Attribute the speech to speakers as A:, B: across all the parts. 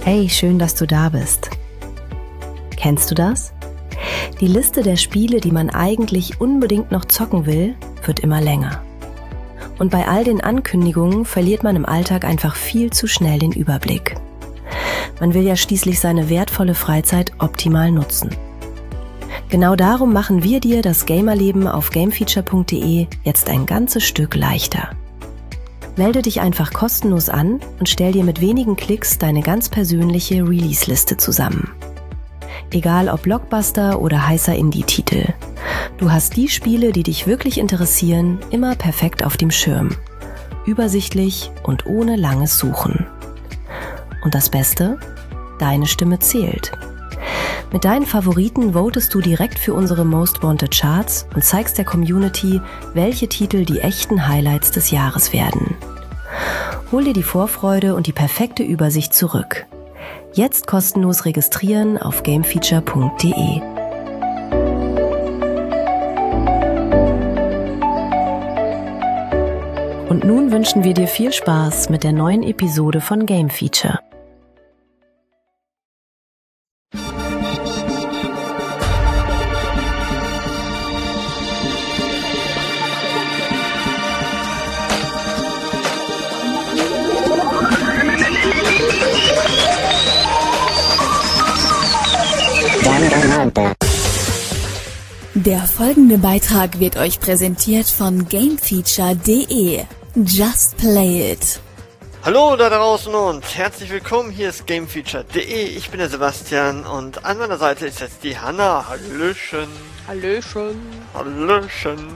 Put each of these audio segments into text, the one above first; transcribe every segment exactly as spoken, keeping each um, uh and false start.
A: Hey, schön, dass du da bist. Kennst du das? Die Liste der Spiele, die man eigentlich unbedingt noch zocken will, wird immer länger. Und bei all den Ankündigungen verliert man im Alltag einfach viel zu schnell den Überblick. Man will ja schließlich seine wertvolle Freizeit optimal nutzen. Genau darum machen wir dir das Gamerleben auf gamefeature punkt de jetzt ein ganzes Stück leichter. Melde dich einfach kostenlos an und stell dir mit wenigen Klicks deine ganz persönliche Release-Liste zusammen. Egal ob Blockbuster oder heißer Indie-Titel. Du hast die Spiele, die dich wirklich interessieren, immer perfekt auf dem Schirm. Übersichtlich und ohne langes Suchen. Und das Beste? Deine Stimme zählt. Mit deinen Favoriten votest du direkt für unsere Most Wanted Charts und zeigst der Community, welche Titel die echten Highlights des Jahres werden. Hol dir die Vorfreude und die perfekte Übersicht zurück. Jetzt kostenlos registrieren auf gamefeature punkt de. Und nun wünschen wir dir viel Spaß mit der neuen Episode von Game Feature.
B: Der folgende Beitrag wird euch präsentiert von gamefeature punkt de. Just play it.
C: Hallo da draußen und herzlich willkommen, hier ist gamefeature punkt de. Ich bin der Sebastian und an meiner Seite ist jetzt die Hanna. Hallöchen.
D: Hallöchen.
C: Hallöchen.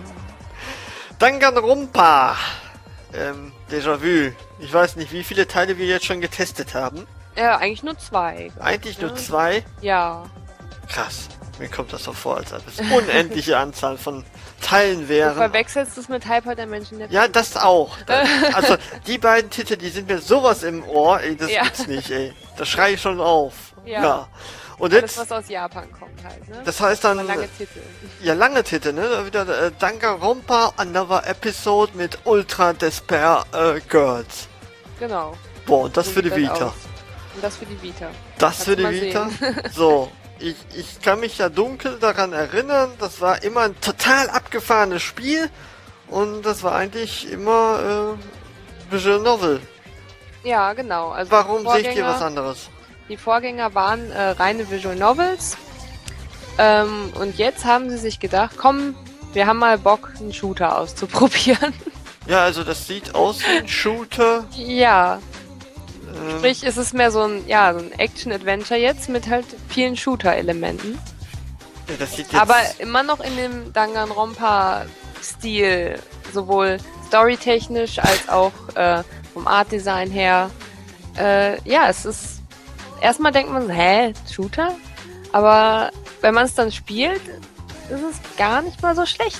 C: Danganronpa. Ähm, Déjà-vu. Ich weiß nicht, wie viele Teile wir jetzt schon getestet haben.
D: Ja, eigentlich nur zwei.
C: Eigentlich
D: ne?
C: nur zwei?
D: Ja.
C: Krass. Mir kommt das so vor, als ob es eine unendliche Anzahl von Teilen wären.
D: Du verwechselst es mit Hyper Dimension.
C: Ja, das auch. Also, die beiden Titel, die sind mir sowas im Ohr, ey, das
D: ja.
C: gibt's nicht, ey. Da schreie ich schon auf.
D: Ja.
C: ja. Und
D: Alles,
C: jetzt,
D: was aus Japan kommt halt, ne?
C: das heißt dann,
D: aber lange Titel.
C: Ja, lange Titel, ne? Da wieder äh, Danganronpa, Another Episode mit Ultra Despair äh, Girls.
D: Genau.
C: Boah, und das
D: So
C: für die
D: sieht das
C: Vita.
D: aus. Und das für die Vita.
C: Das
D: Kannst
C: für die
D: mal
C: Vita?
D: sehen.
C: So. Ich, ich kann mich ja dunkel daran erinnern, das war immer ein total abgefahrenes Spiel und das war eigentlich immer äh, Visual Novel.
D: Ja, genau. Also
C: Warum sehe ich dir
D: Vorgänger-
C: was anderes?
D: Die Vorgänger waren äh, reine Visual Novels. Ähm, und jetzt haben sie sich gedacht, komm, wir haben mal Bock, einen Shooter auszuprobieren.
C: Ja, also das sieht aus wie ein Shooter.
D: ja,
C: Ähm,
D: sprich, es ist mehr so ein, ja, so ein Action-Adventure jetzt mit halt vielen Shooter-Elementen.
C: ja, das sieht jetzt...
D: Aber immer noch in dem Danganronpa-Stil, sowohl storytechnisch als auch äh, vom Art-Design her. Äh, ja, es ist... Erstmal denkt man so, hä, Shooter? Aber wenn man es dann spielt, ist es gar nicht mal so schlecht.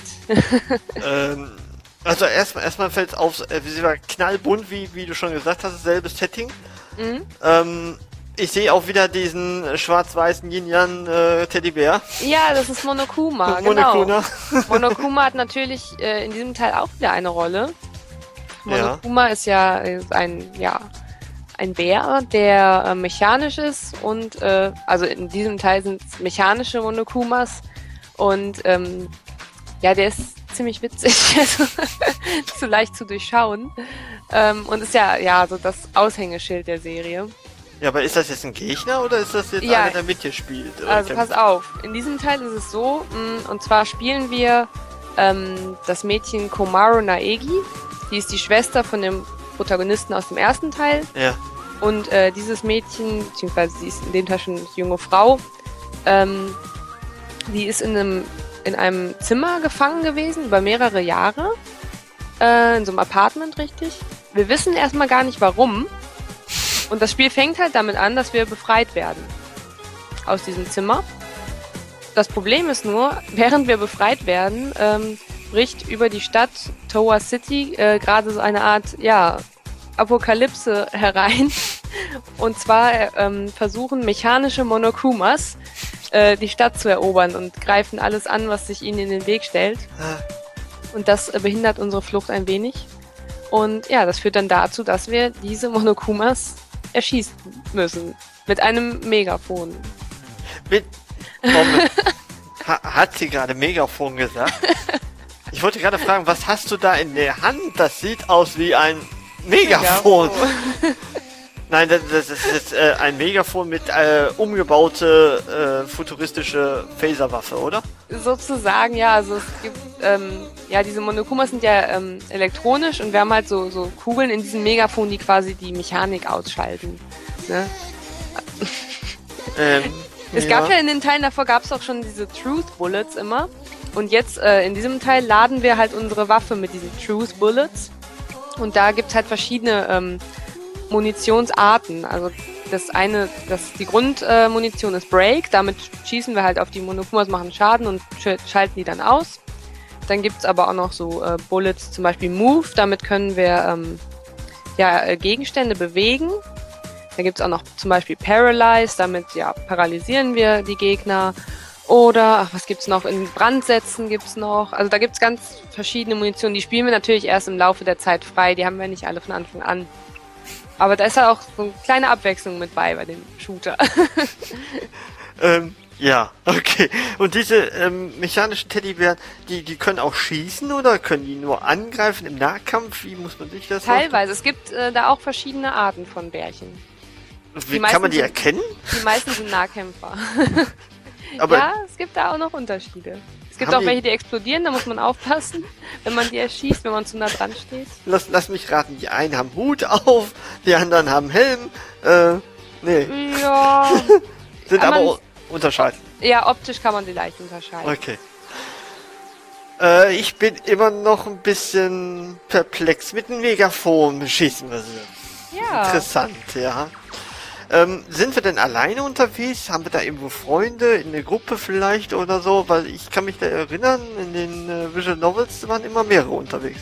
C: ähm, also erstmal erstmal fällt es auf, äh, sie war knallbunt, wie, wie du schon gesagt hast, selbes Setting.
D: mhm.
C: Ähm, ich sehe auch wieder diesen äh, schwarz-weißen Yin-Yang äh, Teddybär.
D: Ja, das ist Monokuma,
C: Monokuna.
D: genau. Monokuma hat natürlich äh, in diesem Teil auch wieder eine Rolle.
C: Ja.
D: Monokuma ist ja ist ein, ja, ein Bär, der äh, mechanisch ist und, äh, also in diesem Teil sind es mechanische Monokumas und, ähm, ja, der ist ziemlich witzig, also zu leicht zu durchschauen ähm, und ist ja, ja, so das Aushängeschild der Serie.
C: Ja, aber ist das jetzt ein Gegner oder ist das jetzt
D: Ja.
C: einer, der mit dir spielt? Oder
D: Also
C: kämpft?
D: pass auf, in diesem Teil ist es so, mh, und zwar spielen wir ähm, das Mädchen Komaru Naegi, die ist die Schwester von dem Protagonisten aus dem ersten Teil
C: Ja.
D: und äh, dieses Mädchen, beziehungsweise sie ist in dem Teil schon eine junge Frau, ähm, die ist in einem, in einem Zimmer gefangen gewesen über mehrere Jahre, äh, in so einem Apartment, richtig. Wir wissen erstmal gar nicht warum. Und das Spiel fängt halt damit an, dass wir befreit werden aus diesem Zimmer. Das Problem ist nur, während wir befreit werden, ähm, bricht über die Stadt Towa City äh, gerade so eine Art, ja, Apokalypse herein. Und zwar ähm, versuchen mechanische Monokumas äh, die Stadt zu erobern und greifen alles an, was sich ihnen in den Weg stellt. Und das äh, behindert unsere Flucht ein wenig. Und ja, das führt dann dazu, dass wir diese Monokumas erschießen müssen. Mit einem Megafon.
C: Mit, Moment. ha, hat sie gerade Megafon gesagt? Ich wollte gerade fragen, was hast du da in der Hand? Das sieht aus wie ein Megafon. Megafon. Nein, das, das ist äh, ein Megafon mit äh, umgebaute äh, futuristische Phaserwaffe, oder?
D: Sozusagen, ja. Also es gibt, ähm, ja, diese Monokumas sind ja ähm, elektronisch und wir haben halt so, so Kugeln in diesem Megafon, die quasi die Mechanik ausschalten. Ne? ähm, es gab ja. ja in den Teilen davor, gab es auch schon diese Truth Bullets immer. Und jetzt äh, in diesem Teil laden wir halt unsere Waffe mit diesen Truth Bullets. Und da gibt's halt verschiedene ähm, Munitionsarten. Also das eine, das die Grundmunition äh, ist Break, damit schießen wir halt auf die Monokumas, machen Schaden und sch schalten die dann aus. Dann gibt's aber auch noch so äh, Bullets, zum Beispiel Move, damit können wir ähm, ja, äh, Gegenstände bewegen. Dann gibt's auch noch zum Beispiel Paralyze, damit ja paralysieren wir die Gegner. Oder, ach, was gibt's noch? In Brandsätzen gibt's noch. Also da gibt's ganz verschiedene Munition. Die spielen wir natürlich erst im Laufe der Zeit frei. Die haben wir nicht alle von Anfang an. Aber da ist halt auch so eine kleine Abwechslung mit bei, bei dem Shooter.
C: ähm, ja, okay. Und diese ähm, mechanischen Teddybären, die, die können auch schießen oder können die nur angreifen im Nahkampf? Wie muss man sich das vorstellen?
D: Teilweise. Es gibt äh, da auch verschiedene Arten von Bärchen.
C: Wie kann man die
D: sind,
C: erkennen?
D: Die meisten sind Nahkämpfer.
C: Aber
D: ja, es gibt da auch noch Unterschiede. Es gibt auch die... welche, die explodieren, da muss man aufpassen, wenn man die erschießt, wenn man zu nah dran steht.
C: Lass, lass mich raten, die einen haben Hut auf, die anderen haben Helm, äh, nee.
D: Ja.
C: Sind aber man... unterscheiden.
D: Ja, optisch kann man die leicht unterscheiden.
C: Okay. Äh, ich bin immer noch ein bisschen perplex. Mit dem Megafon schießen wir sie.
D: Ja.
C: Interessant, ja. Ähm, sind wir denn alleine unterwegs? Haben wir da irgendwo Freunde in der Gruppe vielleicht oder so? Weil ich kann mich da erinnern, in den äh, Visual Novels waren immer mehrere unterwegs.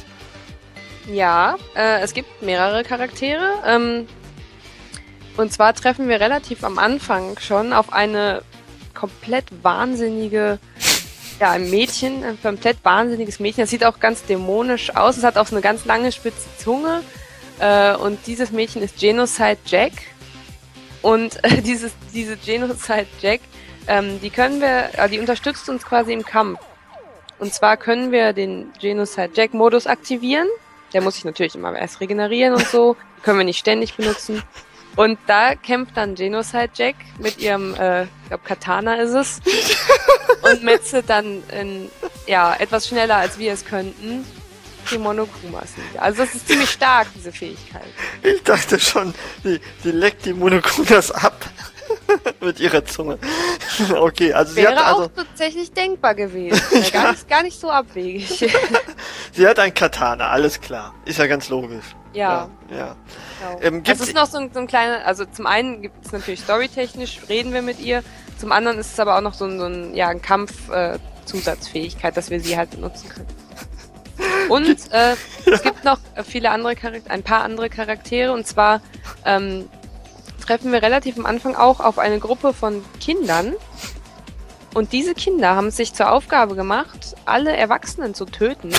D: Ja, äh, es gibt mehrere Charaktere. Ähm, und zwar treffen wir relativ am Anfang schon auf eine komplett wahnsinnige, ja, ein Mädchen, ein komplett wahnsinniges Mädchen. Das sieht auch ganz dämonisch aus. Es hat auch so eine ganz lange spitze Zunge. Äh, und dieses Mädchen ist Genocide Jack. Und äh, dieses, diese Genocide Jack, ähm, die können wir, äh, die unterstützt uns quasi im Kampf. Und zwar können wir den Genocide Jack Modus aktivieren. Der muss sich natürlich immer erst regenerieren und so. Die können wir nicht ständig benutzen. Und da kämpft dann Genocide Jack mit ihrem, äh, ich glaube Katana ist es. Und metzelt dann in, ja, etwas schneller als wir es könnten. Die Monokumas. Also das ist ziemlich stark, diese Fähigkeit.
C: Ich dachte schon, die, die leckt die Monokumas ab. Mit ihrer Zunge. Okay, also
D: Wäre
C: sie hat also...
D: auch tatsächlich denkbar gewesen. Ja. Gar, nicht, gar nicht so abwegig.
C: Sie hat ein Katana, alles klar. Ist ja ganz logisch.
D: Ja.
C: Ja. ja.
D: Genau.
C: Ähm,
D: das ist noch so ein, so ein kleiner... Also zum einen gibt es natürlich storytechnisch, reden wir mit ihr. Zum anderen ist es aber auch noch so ein, so ein, ja, ein Kampf-Zusatzfähigkeit, äh, dass wir sie halt benutzen können. Und äh, es gibt noch viele andere Charaktere, ein paar andere Charaktere, und zwar ähm, treffen wir relativ am Anfang auch auf eine Gruppe von Kindern. Und diese Kinder haben es sich zur Aufgabe gemacht, alle Erwachsenen zu töten.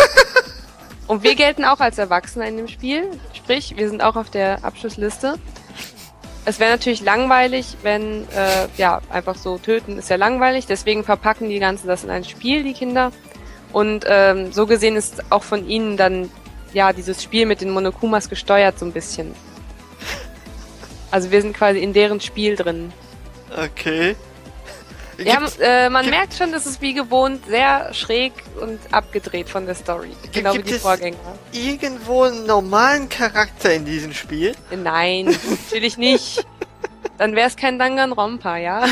D: Und wir gelten auch als Erwachsene in dem Spiel. Sprich, wir sind auch auf der Abschlussliste. Es wäre natürlich langweilig, wenn, äh, ja, einfach so töten ist ja langweilig. Deswegen verpacken die Ganze das in ein Spiel, die Kinder. Und ähm, so gesehen ist auch von ihnen dann, ja, dieses Spiel mit den Monokumas gesteuert so ein bisschen. Also wir sind quasi in deren Spiel drin.
C: Okay.
D: Wir haben, äh, man merkt schon, dass es wie gewohnt sehr schräg und abgedreht von der Story. Genau wie die Vorgänger.
C: Irgendwo einen normalen Charakter in diesem Spiel?
D: Nein, natürlich nicht. Dann wäre es kein Danganronpa, ja?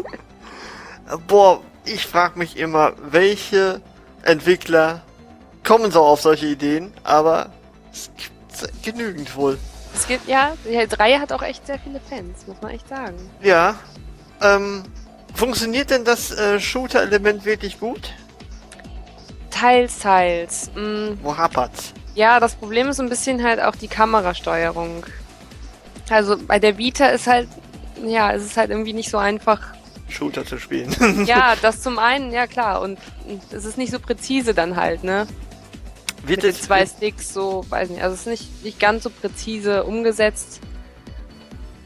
C: Boah, ich frage mich immer, welche Entwickler kommen so auf solche Ideen, aber es gibt genügend wohl.
D: Es gibt, ja, die Reihe hat auch echt sehr viele Fans, muss man echt sagen.
C: Ja, ähm, funktioniert denn das äh, Shooter-Element wirklich gut?
D: Teils, teils. Mm.
C: Wo hapert's?
D: Ja, das Problem ist so ein bisschen halt auch die Kamerasteuerung. Also bei der Vita ist halt, ja, es ist halt irgendwie nicht so einfach,
C: Shooter zu spielen.
D: Ja, das zum einen, ja klar. Und es ist nicht so präzise dann halt, ne?
C: Wird
D: Mit den zwei Sticks so, weiß nicht, also es ist nicht, nicht ganz so präzise umgesetzt.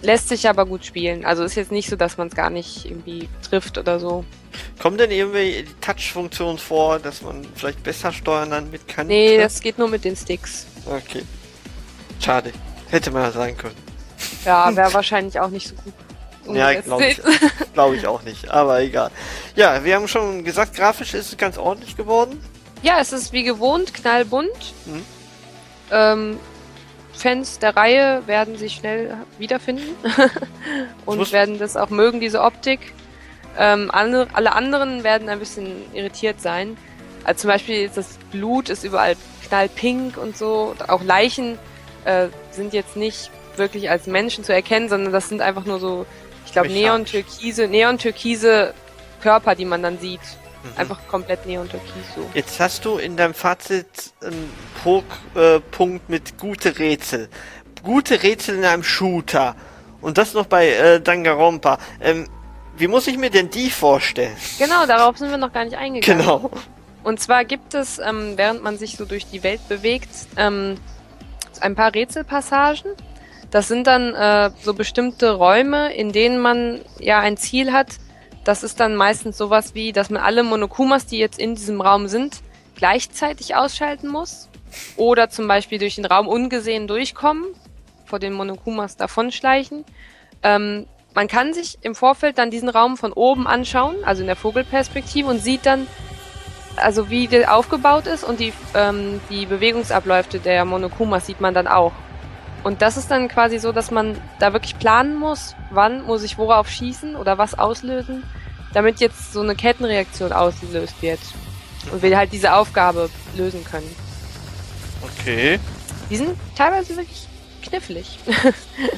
D: lässt sich aber gut spielen. Also ist jetzt nicht so, dass man es gar nicht irgendwie trifft oder so.
C: Kommen denn irgendwie die Touch-Funktionen vor, dass man vielleicht besser steuern dann mit kann?
D: Nee, das geht nur mit den Sticks.
C: Okay. Schade. Hätte man ja sagen können.
D: Ja, wäre wahrscheinlich auch nicht so gut.
C: Ja, glaube ich, glaub ich auch nicht, aber egal. Ja, wir haben schon gesagt, grafisch ist es ganz ordentlich geworden.
D: Ja, es ist wie gewohnt knallbunt.
C: Mhm.
D: Ähm, Fans der Reihe werden sich schnell wiederfinden und werden das auch mögen, diese Optik. Ähm, alle, alle anderen werden ein bisschen irritiert sein. Also zum Beispiel ist das Blut ist überall knallpink und so. Auch Leichen äh, sind jetzt nicht wirklich als Menschen zu erkennen, sondern das sind einfach nur so, ich glaube, neon-türkise, neon-türkise Körper, die man dann sieht. Mhm. Einfach komplett neon-türkis so.
C: Jetzt hast du in deinem Fazit einen Pro, äh, Punkt mit gute Rätsel. Gute Rätsel in einem Shooter. Und das noch bei äh, Danganronpa. Ähm, wie muss ich mir denn die vorstellen?
D: Genau, darauf sind wir noch gar nicht eingegangen.
C: Genau.
D: Und zwar gibt es, ähm, während man sich so durch die Welt bewegt, ähm, ein paar Rätselpassagen. Das sind dann äh, so bestimmte Räume, in denen man ja ein Ziel hat. Das ist dann meistens sowas wie, dass man alle Monokumas, die jetzt in diesem Raum sind, gleichzeitig ausschalten muss. Oder zum Beispiel durch den Raum ungesehen durchkommen, vor den Monokumas davonschleichen. Ähm, man kann sich im Vorfeld dann diesen Raum von oben anschauen, also in der Vogelperspektive, und sieht dann, also wie der aufgebaut ist, und die, ähm, die Bewegungsabläufe der Monokumas sieht man dann auch. Und das ist dann quasi so, dass man da wirklich planen muss, wann muss ich worauf schießen oder was auslösen, damit jetzt so eine Kettenreaktion ausgelöst wird. Und wir halt diese Aufgabe lösen können.
C: Okay.
D: Die sind teilweise wirklich knifflig.
C: Okay.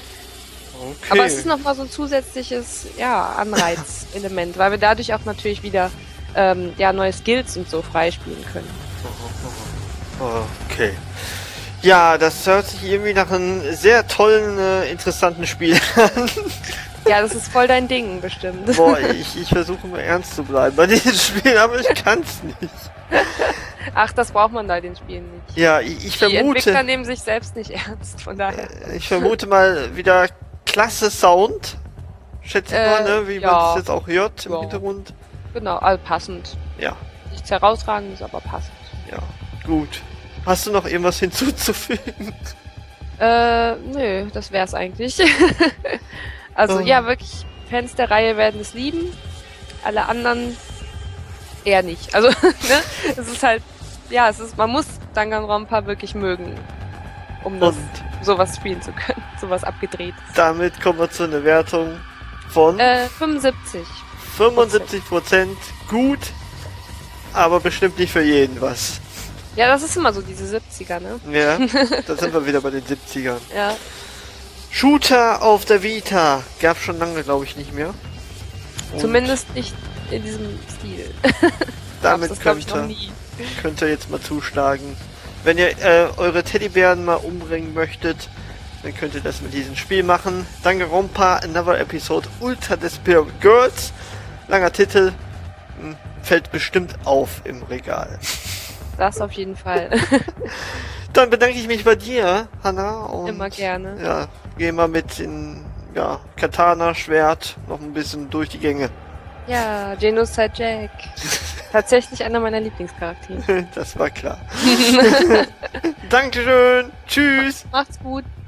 D: Aber es ist nochmal so ein zusätzliches, ja, Anreizelement, weil wir dadurch auch natürlich wieder ähm, ja, neue Skills und so freispielen können.
C: Okay. Ja, das hört sich irgendwie nach einem sehr tollen, äh, interessanten Spiel an.
D: Ja, das ist voll dein Ding, bestimmt.
C: Boah, ich, ich versuche mal ernst zu bleiben bei diesen Spielen, aber ich kann's nicht.
D: Ach, das braucht man bei den Spielen nicht.
C: Ja, ich, ich
D: Die
C: vermute...
D: Entwickler nehmen sich selbst nicht ernst, von daher.
C: Ich vermute mal wieder klasse Sound. Schätze ich
D: Äh,
C: mal, ne? Wie
D: ja.
C: man es jetzt auch hört im
D: Ja.
C: Hintergrund.
D: Genau, also passend.
C: Ja,
D: Nichts herausragendes, aber passend.
C: ja, gut. Hast du noch irgendwas hinzuzufügen?
D: Äh, nö, das wär's eigentlich. Also
C: Oh.
D: ja, wirklich, Fans der Reihe werden es lieben. Alle anderen eher nicht. Also, ne? Es ist halt, ja, es ist, man muss Danganronpa wirklich mögen, um das,
C: Und
D: sowas spielen zu können. Sowas abgedreht.
C: damit kommen wir zu einer Wertung von
D: Äh, fünfundsiebzig.
C: fünfundsiebzig Prozent. Gut, aber bestimmt nicht für jeden was.
D: Ja, das ist immer so, diese siebziger, ne?
C: Ja, da sind wir wieder bei den siebzigern.
D: Ja.
C: Shooter auf der Vita gab schon lange, glaube ich, nicht mehr. Und
D: Zumindest nicht in diesem Stil.
C: damit
D: das glaube ich
C: könnt
D: noch
C: ihr,
D: nie.
C: könnt ihr jetzt mal zuschlagen. Wenn ihr äh, eure Teddybären mal umbringen möchtet, dann könnt ihr das mit diesem Spiel machen. Danganronpa, Another Episode, Ultra Despair Girls. Langer Titel, hm, fällt bestimmt auf im Regal.
D: Das auf jeden Fall.
C: Dann bedanke ich mich bei dir, Hanna. Und
D: Immer gerne.
C: ja, gehen wir mit in ja, Katana, Schwert noch ein bisschen durch die Gänge.
D: Ja, Genocide Jack. Tatsächlich einer meiner Lieblingscharaktere.
C: Das war klar. Dankeschön. Tschüss.
D: Macht's gut.